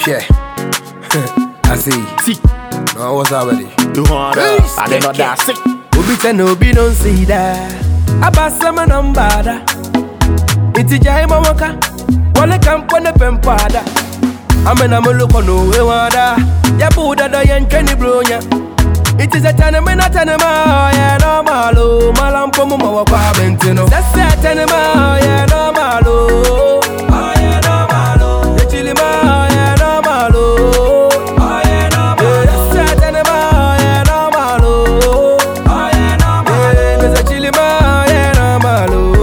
Yeah. I see. No, what's already? I did not that sick. Ubi ten Obi don't see that. Abasama nambada. Iti jai mawaka. Wale kampone pempada. Amena muluko no wada. Ya buda da yankeni bronya. It is a tanema tanema. Ya no malo. Malampo mu mawakwa bentino. That's a tanema. Ya no malo. Ya no malo. Ya chilima. Ya no malo. Ya no malo. That's a tanema. Ya no malo. Ya no malo. There's a chilima. Ya no malo.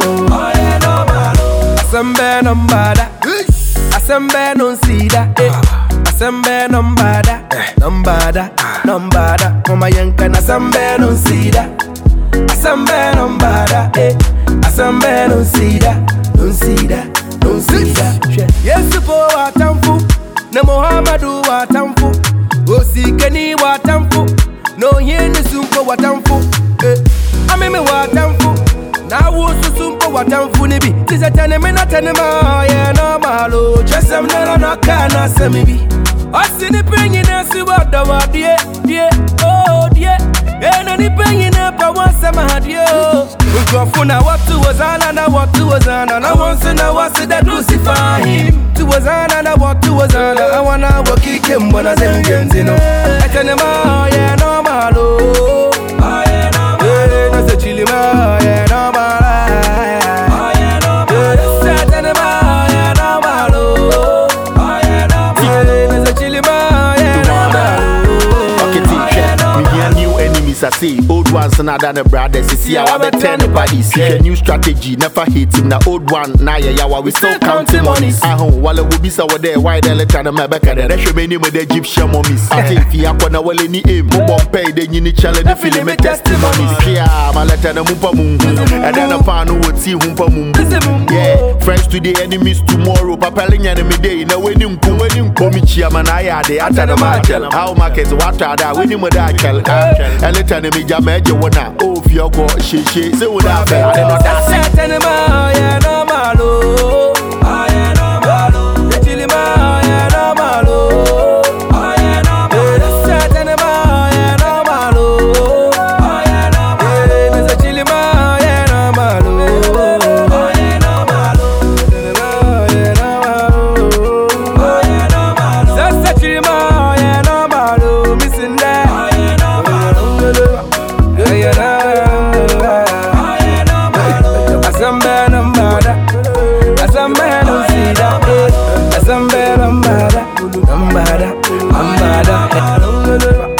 Ya no malo. Asambe nombada. Asambe non sida. Asambe nombada. Nombada. Nombada. Mama yanka na asambe non sida. Asambe nombada. Asambe non sida. Non sida. Non sida. Yesu po watamfu. Na Muhammadu watamfu. Osikeni watamfu. No yeni sumpo watamfu. Ameme watamfu. Na wusu sumpo watamfu nibi. Tisa taneme na tanema. Yeah no malo. Chesem nela na kana semibi. Asini pengi na siwada wadie. Die. Oh die. Ena ni pengi na pa wansema hadie. Ujwafuna watu wazana na watu wazana. Na wansi na wasi da crucify him. Tu wazana na watu wazana. Awana wakike mbwana zengenzino. Etanema yeah no malo. Yeah no malo. Nasa chilima yeah no malo. Yeah no malo. Etanema yeah no malo. Yeah no malo. Nasa chilima yeah no malo. Okay, teacher. We hear new enemies, I see. Old ones and other brothers. You see, I bet 10 bodies. A new strategy, never hit him. The old one, now yeah, we still counting monies. While it will be so there, why the letter of my back at the rest of many with the Egyptian mummies. I think if you are gonna well any aim, move pay, then you need challenge the film testimonies. Yeah, my letter the Mumpamu, and then a pan who would see Humpamu. Yeah, friends to the enemies tomorrow. Papaling enemy day, no when you come when you come, Chiaman, I had the Atana. How markets what are that when you would I tell and let enemy Jamaica wanna. Oh, if you're going, she say what I felt. I don't know that. Tanema yeah no malo. Yeah no malo. Ya chilima yeah no malo. Yeah no malo. Tanema yeah no malo. Yeah no malo. Nasa chilima yeah no malo. Yeah no malo. Tanema yeah no malo. Yeah no malo. Nasa chilima yeah no malo. Missing that. Yeah no malo. Yeah no. Asambe nombada, asambe non sida, asambe nombada, nombada, nombada.